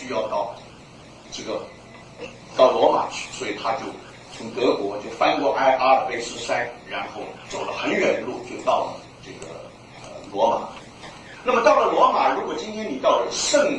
须要到罗马去，所以他就从德国就翻过阿尔卑斯山，然后走了很远的路，就到了罗马。那么到了罗马，如果今天你到了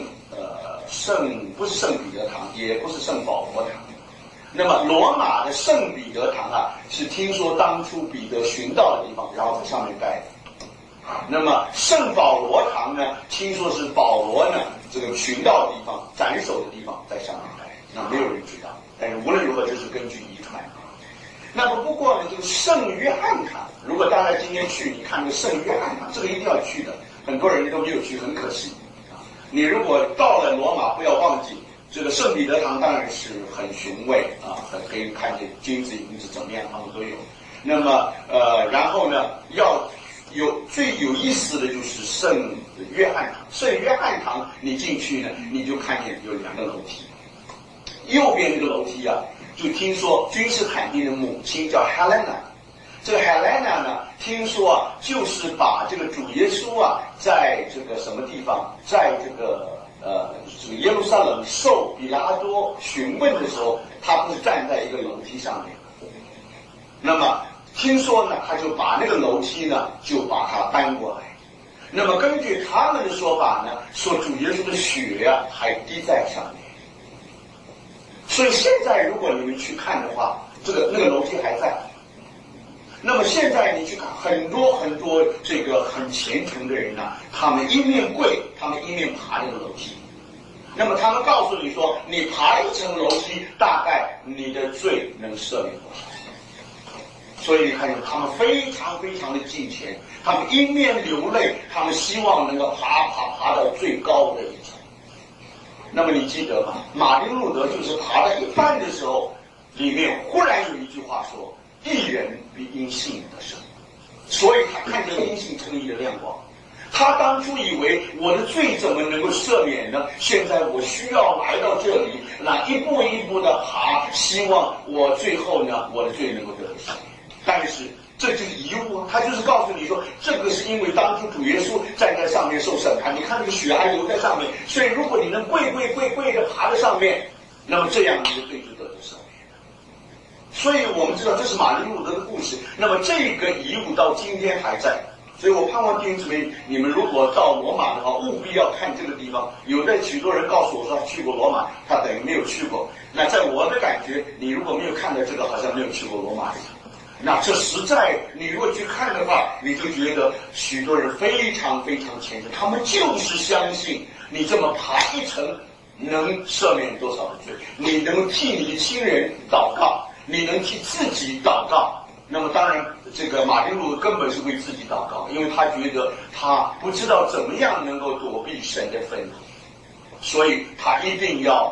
不是圣彼得堂，也不是圣保罗堂，那么罗马的圣彼得堂啊，是听说当初彼得寻到的地方，然后在上面盖的。那么圣保罗堂呢，听说是保罗呢这个寻到的地方、斩首的地方，在上面盖，那没有人知道。但是无论如何，这是根据遗传。那么不过呢，这个圣约翰堂，如果大家今天去，你看这个圣约翰堂，这个一定要去的，很多人都没有去，很可惜啊。你如果到了罗马，不要忘记这个圣彼得堂，当然是很雄伟啊，很可以看见金子、银子怎么样，他们都有。那么然后呢，最有意思的就是圣约翰堂。圣约翰堂你进去呢，你就看见有两个楼梯，右边这个楼梯啊，就听说君士坦丁的母亲叫 Helena， 这个 Helena 呢，听说啊，就是把这个主耶稣啊，在这个什么地方，在这个耶路撒冷受比拉多询问的时候，他不是站在一个楼梯上面，那么听说呢，他就把那个楼梯呢，就把它搬过来。那么根据他们的说法呢，说主耶稣的血啊还滴在上面。所以现在如果你们去看的话，那个楼梯还在。那么现在你去看很多这个很虔诚的人呢，他们一面跪，他们一面爬那个楼梯。那么他们告诉你说，你爬一层楼梯，大概你的罪能赦免多少？所以你看见他们非常的敬虔，他们一面流泪，他们希望能够爬到最高的一层。那么你记得吗？马丁路德就是爬到一半的时候，里面忽然有一句话说：“义人必因信得生。”所以他看见因信称义的亮光。他当初以为我的罪怎么能够赦免呢？现在我需要来到这里，那一步一步的爬，希望我最后呢，我的罪能够得到赦免。但是这就是遗物啊，他就是告诉你说，这个是因为当初主耶稣站在上面受审判，你看这个血还流在上面，所以如果你能跪着爬在上面，那么这样你的罪就得到赦免。所以我们知道这是马丁路德的故事，那么这个遗物到今天还在。所以我盼望弟兄姊妹，你们如果到罗马的话，务必要看这个地方。有的许多人告诉我说他去过罗马，他等于没有去过。那在我的感觉，你如果没有看到这个，好像没有去过罗马一样。那这实在，你如果去看的话，你就觉得许多人非常虔诚，他们就是相信你这么爬一层能赦免多少的罪，你能替你的亲人祷告，你能替自己祷告。那么当然，这个马丁路德根本是为自己祷告，因为他觉得他不知道怎么样能够躲避神的愤怒，所以他一定要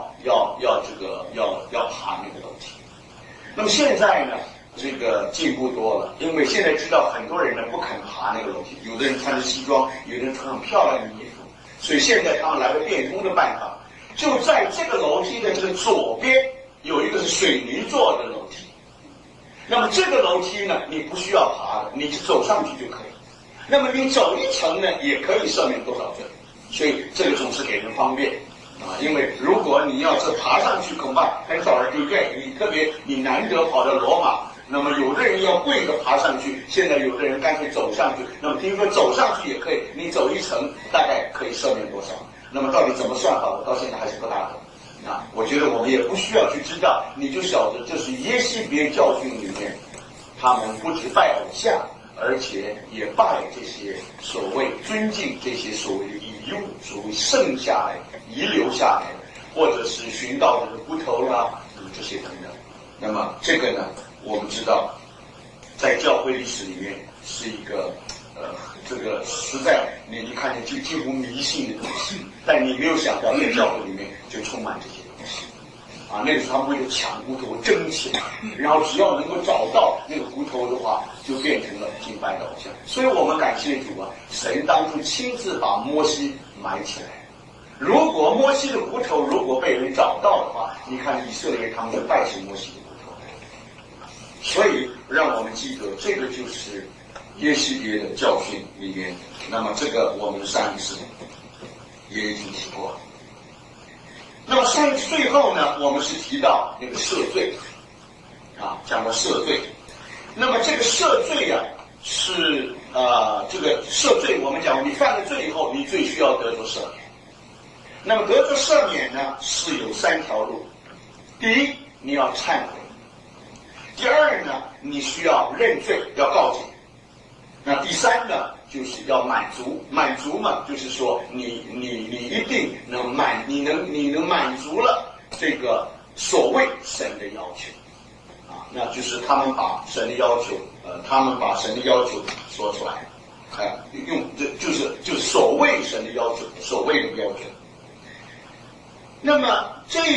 爬那个楼梯。那么现在呢，这个进步多了，因为现在知道很多人呢不肯爬那个楼梯，有的人穿着西装，有的人穿很漂亮的衣服，所以现在他们来个变通的办法，就在这个楼梯的这个左边有一个是水泥做的楼梯。那么这个楼梯呢，你不需要爬的，你就走上去就可以。那么你走一层呢，也可以赦免多少罪，所以这个总是给人方便啊。因为如果你要是爬上去，恐怕很少人就愿意，特别你难得跑到罗马，那么有的人要跪着爬上去，现在有的人干脆走上去。那么听说走上去也可以，你走一层大概可以赦免多少？那么到底怎么算法，我到现在还是不大懂。我觉得我们也不需要去知道，你就晓得这是耶西别教训里面，他们不只拜偶像，而且也拜这些所谓尊敬这些所谓的遗物，所谓剩下来遗留下来的，或者是寻到的骨头啦，这些等等。那么这个呢，我们知道在教会历史里面是一个这个实在你一看见就几乎迷信的东西，但你没有想到在教会里面就充满这些东西啊。那个时候他们为了抢骨头争起来，然后只要能够找到那个骨头的话，就变成了敬拜的偶像。所以我们感谢主啊，神当初亲自把摩西埋起来。如果摩西的骨头如果被人找到的话，你看以色列他们就拜神摩西的骨头。所以让我们记得，这个就是耶西别的教训里面，那么这个我们上一次也已经提过了。那在最后呢，我们是提到那个赦罪，讲到赦罪。那么这个赦罪啊，是这个赦罪，我们讲你犯了罪以后，你罪需要得着赦免。那么得着赦免呢，是有3条路。第一，你要忏悔；第二呢，你需要认罪，要告解。那第三呢，就是要满足。满足嘛，就是说你一定能你能满足了这个所谓神的要求那就是他们把神的要求说出来用就是所谓神的要求，所谓的标准。那么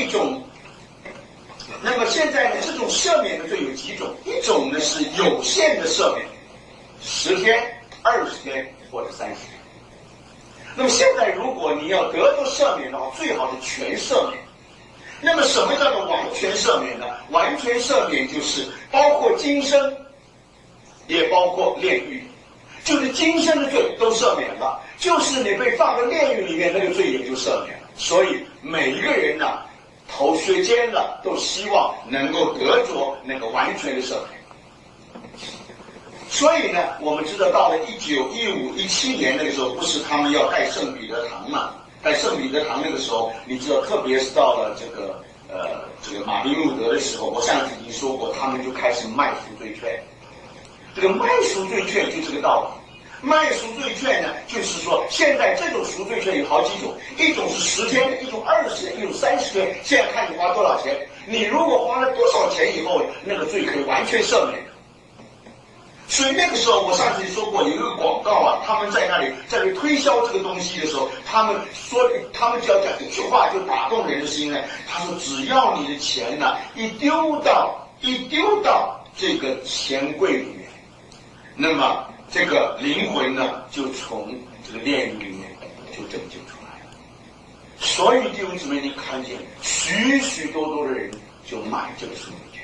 现在呢，这种赦免的罪有几种？一种呢是有限的赦免，10天、20天或者30天。那么现在如果你要得到赦免的话，最好是全赦免。那么什么叫做完全赦免呢？完全赦免就是包括今生，也包括炼狱，就是今生的罪都赦免了，就是你被放在炼狱里面，那个罪也就赦免了。所以每一个人呢，头削尖了，都希望能够得着那个完全的赦免。所以呢，我们知道到了1915、17年那个时候，不是他们要盖圣彼得堂嘛？盖圣彼得堂那个时候，你知道，特别是到了这个马丁路德的时候，我上次已经说过，他们就开始卖赎罪券。这个卖赎罪券就这个道理。卖赎罪券呢，就是说现在这种赎罪券有好几种，一种是10天的，一种20天，一种30天。现在看你花多少钱，你如果花了多少钱以后，那个罪可以完全赦免。所以那个时候，我上次说过有一个广告他们在那里推销这个东西的时候，他们只要讲一句话就打动人的心呢。他说，只要你的钱呢一丢到这个钱柜里面，那么这个灵魂呢就从这个炼狱里面就拯救出来了。所以弟兄姊妹，你看见许许多多的人就买这个赎罪券。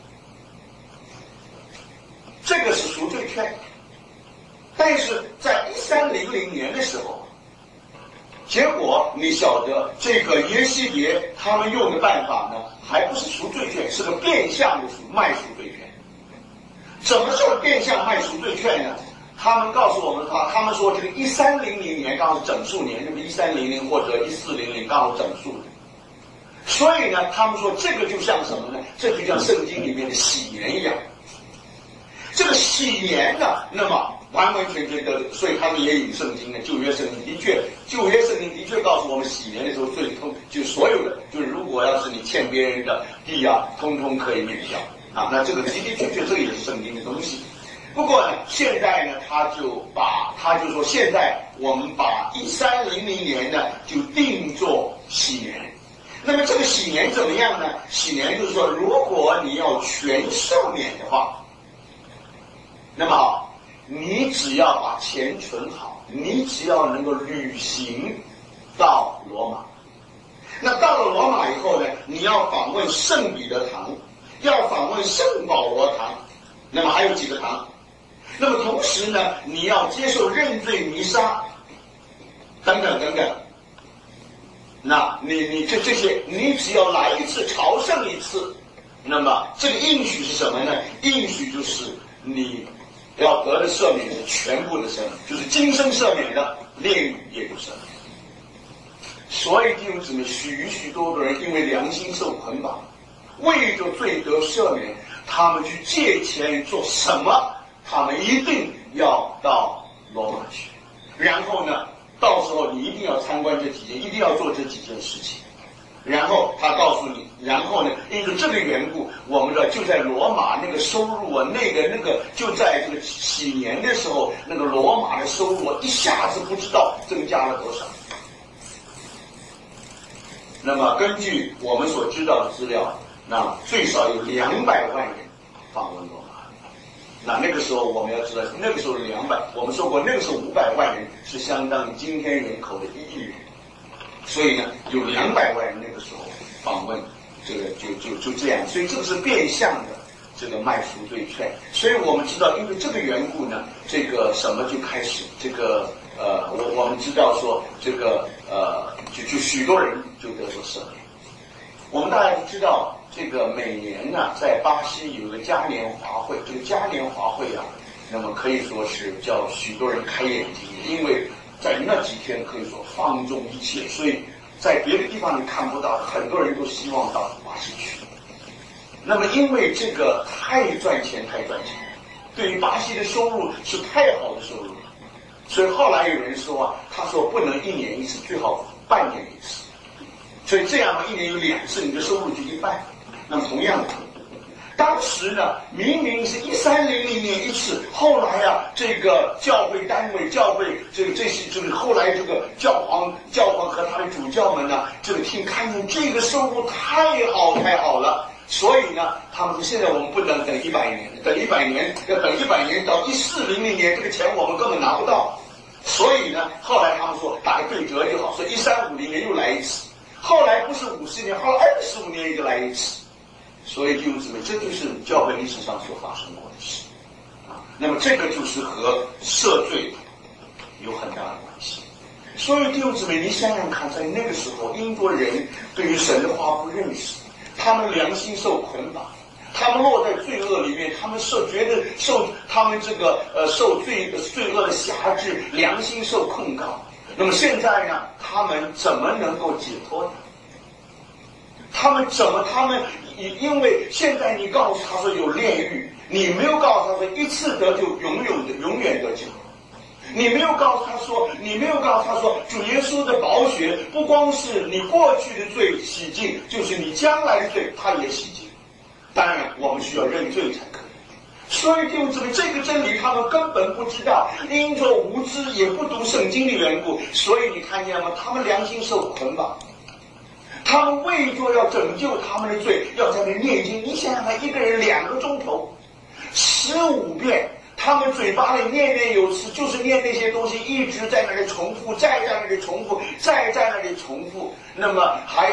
这个是赎罪券，但是在1300年的时候，结果你晓得这个耶西别他们用的办法呢，还不是赎罪券，是个变相的卖赎罪券。怎么叫变相卖赎罪券呢？他们告诉我们他们说这个1300年刚好是整数年，这个1300或者1400刚好整数的。所以呢，他们说这个就像什么呢？这就像圣经里面的喜年一样。这个喜年呢，那么完全的，所以他们也引圣经的旧约圣经的确告诉我们，喜年的时候最痛，就所有的，就是如果要是你欠别人的地通通可以免掉那这个的确这也是圣经的东西。不过呢，现在呢，他就说现在我们把1300年呢就定作喜年。那么这个喜年怎么样呢？喜年就是说，如果你要全赦免的话，那么好，你只要把钱存好，你只要能够旅行到罗马。那到了罗马以后呢，你要访问圣彼得堂，要访问圣保罗堂，那么还有几个堂。那么同时呢，你要接受认罪弥撒，等等。那你这些，你只要来一次朝圣一次，那么这个应许是什么呢？应许就是你要得的赦免是全部的赦免，就是今生赦免的，炼狱也就赦免。所以弟兄姊妹，许多的人因为良心受捆绑，为着罪得赦免，他们去借钱做什么？他们一定要到罗马去，然后呢，到时候你一定要参观这几件，一定要做这几件事情。然后他告诉你，然后呢，因为这个缘故，我们就在罗马那个收入那个就在这个喜年的时候，那个罗马的收入一下子不知道增加了多少。那么根据我们所知道的资料，那最少有200万人访问罗马。那个时候我们要知道，那个时候200，我们说过那个时候500万人是相当于今天人口的1亿人。所以呢，有200万人那个时候访问，这个就这样，所以这个是变相的这个卖赎罪券。所以我们知道，因为这个缘故呢，这个什么就开始这个我们知道说这个就许多人就得着赦免。 我们大家都知道，这个每年呢，在巴西有一个嘉年华会，这个嘉年华会啊，那么可以说是叫许多人开眼睛，因为在那几天可以说放纵一切，所以在别的地方你看不到，很多人都希望到巴西去。那么因为这个太赚钱，对于巴西的收入是太好的收入，所以后来有人说啊，他说不能1年1次，最好半年1次。所以这样1年有2次，你的收入就一半。那么同样的，当时呢，明明是1300年1次，后来啊，这个教会单位、教会这些就是后来这个教皇和他的主教们呢，这个看见这个收入太好了。所以呢，他们说现在我们不能等100年，等100年到1400年，这个钱我们根本拿不到。所以呢，后来他们说打个对折就好，所以1350年又来一次。后来不是50年，后来25年就来一次。所以弟兄姊妹，这就是教会历史上所发生过的事啊。那么这个就是和赦罪有很大的关系。所以弟兄姊妹，你想想看，在那个时候，英国人对于神的话不认识，他们良心受捆绑，他们落在罪恶里面，他们觉得受他们这个受罪恶的辖制，良心受控告。那么现在呢，他们怎么能够解脱呢？他们因为现在你告诉他说有炼狱，你没有告诉他说一次得救永远得救。你没有告诉他说，主耶稣的宝血不光是你过去的罪洗净，就是你将来的罪他也洗净。当然我们需要认罪才可以。所以弟兄姊妹，这个真理他们根本不知道，因着无知也不读圣经的缘故，所以你看见吗？他们良心受捆绑，他们为着要拯救他们的罪，要在那念经。你想想看，一个人2个钟头，15遍，他们嘴巴里念有词，就是念那些东西，一直在那里重复，再在那里重复，再在那里重复。那么还有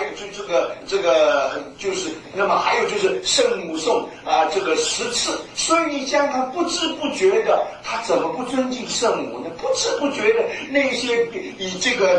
那么还有就是圣母颂啊，这个10次。所以你想想看，不知不觉的，他怎么不尊敬圣母呢？不知不觉的，那些以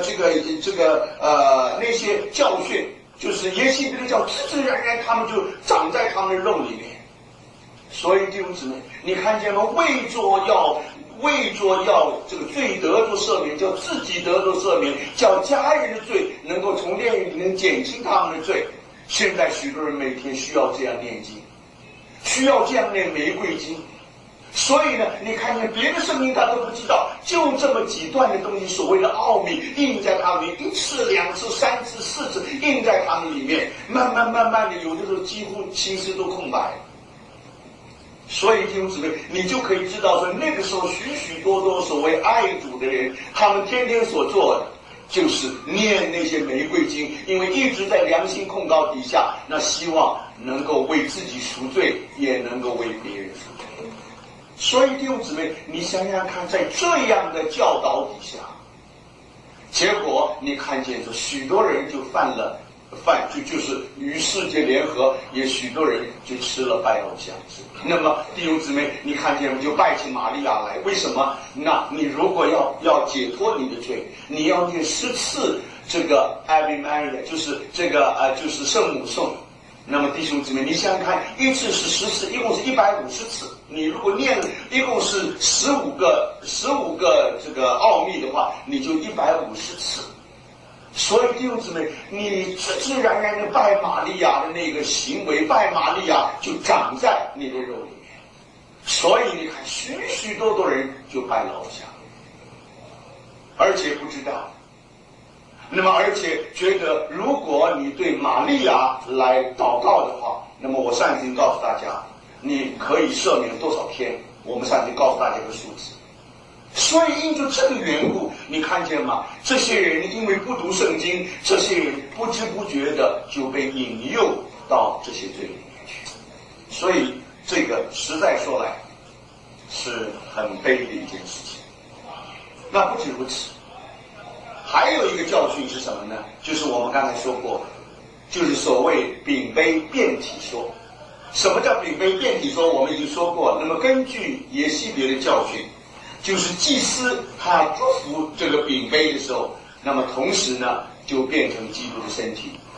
那些教训，就是耶西别的教，自自然然他们就长在他们的肉里面。所以弟兄姊妹，你看见吗？为着要这个罪得着赦免，叫自己得着赦免，叫家人的罪能够从炼狱里面减轻他们的罪。现在许多人每天需要这样念经，需要这样念玫瑰经。所以呢，你看见别的圣经他都不知道，就这么几段的东西，所谓的奥秘印在他们里面，1次、2次、3次、4次印在他们里面，慢慢的，有的时候几乎心思都空白。所以弟兄姊妹，你就可以知道说，那个时候许许多多所谓爱主的人，他们天天所做的就是念那些玫瑰经，因为一直在良心控告底下，那希望能够为自己赎罪，也能够为别人赎罪。所以弟兄姊妹，你想想看，在这样的教导底下，结果你看见说许多人就就是与世界联合，也许多人就吃了拜偶像之。那么弟兄姊妹，你看见就拜起玛利亚来，为什么？那你如果要解脱你的罪，你要念10次这个 Ave Maria， 就是这个就是圣母颂。那么弟兄姊妹，你想想看，一次是10次，一共是150次。你如果念一共是15个这个奥秘的话，你就150次。所以弟兄姊妹，你自自然然的拜玛利亚的那个行为，拜玛利亚就长在你的肉里面。所以你看，许许多多人就拜了偶像，而且不知道。那么而且觉得，如果你对玛利亚来祷告的话，那么我上次已经告诉大家，你可以赦免多少天，我们上次告诉大家个数字。所以因着这个缘故，你看见吗？这些人因为不读圣经，这些人不知不觉的就被引诱到这些罪里面去。所以这个实在说来是很悲的一件事情。那不仅如此，还有一个教训是什么呢？就是我们刚才说过，就是所谓丙杯变体说。什么叫丙杯变体说？我们已经说过。那么根据耶西别的教训，就是祭司他祝福这个饼杯的时候，那么同时呢就变成基督的身体，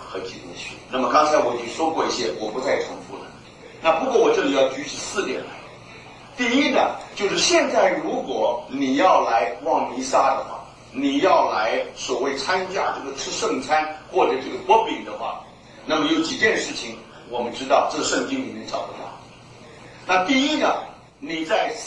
和基督学。那么刚才我已经说过一些，我不再重复了。那不过我这里要举起4点来。第一呢，就是现在如果你要来望弥撒的话，你要来所谓参加这个吃圣餐或者这个擘饼的话，那么有几件事情我们知道这个圣经里面找不到。那第一呢，你在